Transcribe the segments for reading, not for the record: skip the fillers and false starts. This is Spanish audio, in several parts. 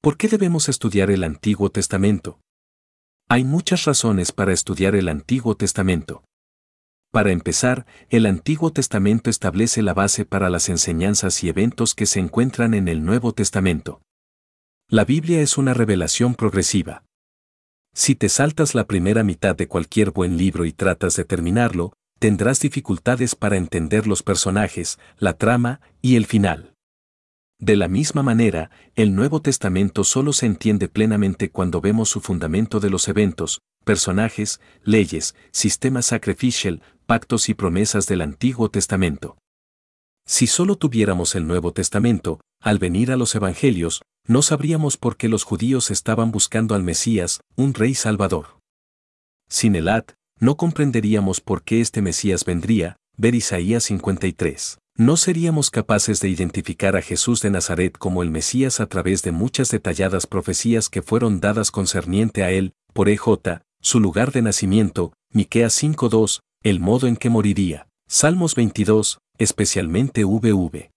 ¿Por qué debemos estudiar el Antiguo Testamento? Hay muchas razones para estudiar el Antiguo Testamento. Para empezar, el Antiguo Testamento establece la base para las enseñanzas y eventos que se encuentran en el Nuevo Testamento. La Biblia es una revelación progresiva. Si te saltas la primera mitad de cualquier buen libro y tratas de terminarlo, tendrás dificultades para entender los personajes, la trama y el final. De la misma manera, el Nuevo Testamento solo se entiende plenamente cuando vemos su fundamento de los eventos, personajes, leyes, sistema sacrificial, pactos y promesas del Antiguo Testamento. Si solo tuviéramos el Nuevo Testamento, al venir a los Evangelios, no sabríamos por qué los judíos estaban buscando al Mesías, un rey salvador. Sin el no comprenderíamos por qué este Mesías vendría, ver Isaías 53. No seríamos capaces de identificar a Jesús de Nazaret como el Mesías a través de muchas detalladas profecías que fueron dadas concerniente a él, por EJ, su lugar de nacimiento, Miqueas 5:2, el modo en que moriría, Salmos 22, especialmente VV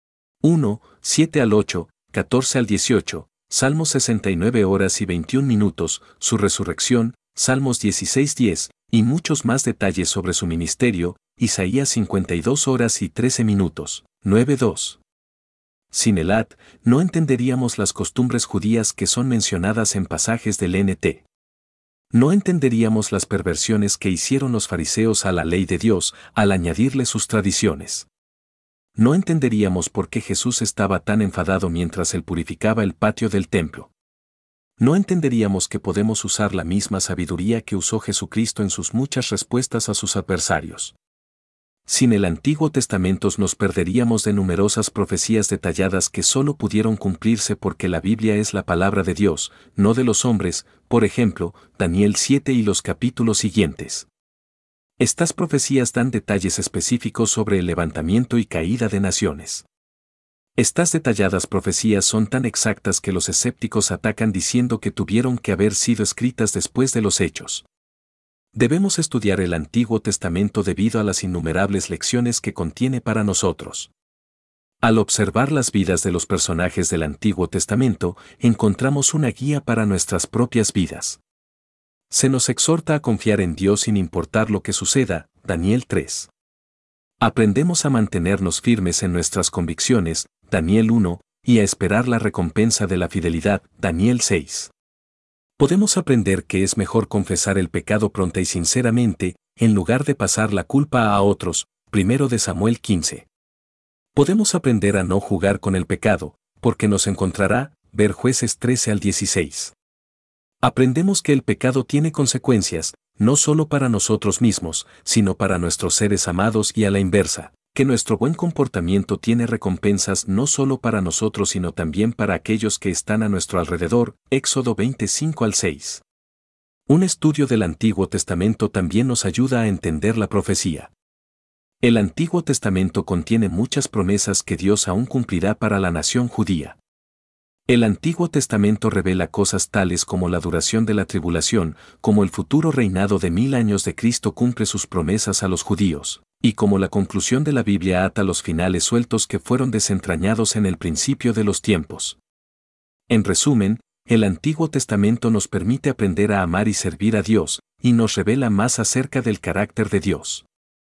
1, 7 al 8, 14 al 18, Salmos 69 horas y 21 minutos, su resurrección, Salmos 16:10, y muchos más detalles sobre su ministerio, Isaías 52 horas y 13 minutos, 9:2. Sin el no entenderíamos las costumbres judías que son mencionadas en pasajes del NT. No entenderíamos las perversiones que hicieron los fariseos a la ley de Dios al añadirle sus tradiciones. No entenderíamos por qué Jesús estaba tan enfadado mientras él purificaba el patio del templo. No entenderíamos que podemos usar la misma sabiduría que usó Jesucristo en sus muchas respuestas a sus adversarios. Sin el Antiguo Testamento nos perderíamos de numerosas profecías detalladas que solo pudieron cumplirse porque la Biblia es la palabra de Dios, no de los hombres, por ejemplo, Daniel 7 y los capítulos siguientes. Estas profecías dan detalles específicos sobre el levantamiento y caída de naciones. Estas detalladas profecías son tan exactas que los escépticos atacan diciendo que tuvieron que haber sido escritas después de los hechos. Debemos estudiar el Antiguo Testamento debido a las innumerables lecciones que contiene para nosotros. Al observar las vidas de los personajes del Antiguo Testamento, encontramos una guía para nuestras propias vidas. Se nos exhorta a confiar en Dios sin importar lo que suceda, Daniel 3. Aprendemos a mantenernos firmes en nuestras convicciones, Daniel 1, y a esperar la recompensa de la fidelidad, Daniel 6. Podemos aprender que es mejor confesar el pecado pronta y sinceramente, en lugar de pasar la culpa a otros, 1 de Samuel 15. Podemos aprender a no jugar con el pecado, porque nos encontrará, ver Jueces 13 al 16. Aprendemos que el pecado tiene consecuencias, no solo para nosotros mismos, sino para nuestros seres amados y a la inversa, que nuestro buen comportamiento tiene recompensas no solo para nosotros sino también para aquellos que están a nuestro alrededor, Éxodo 25 al 6. Un estudio del Antiguo Testamento también nos ayuda a entender la profecía. El Antiguo Testamento contiene muchas promesas que Dios aún cumplirá para la nación judía. El Antiguo Testamento revela cosas tales como la duración de la tribulación, como el futuro reinado de 1000 años de Cristo cumple sus promesas a los judíos, y como la conclusión de la Biblia ata los finales sueltos que fueron desentrañados en el principio de los tiempos. En resumen, el Antiguo Testamento nos permite aprender a amar y servir a Dios, y nos revela más acerca del carácter de Dios.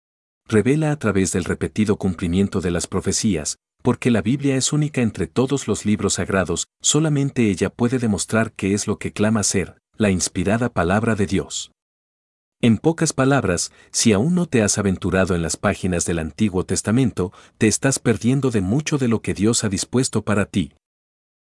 Revela a través del repetido cumplimiento de las profecías, porque la Biblia es única entre todos los libros sagrados, solamente ella puede demostrar qué es lo que clama ser, la inspirada palabra de Dios. En pocas palabras, si aún no te has aventurado en las páginas del Antiguo Testamento, te estás perdiendo de mucho de lo que Dios ha dispuesto para ti.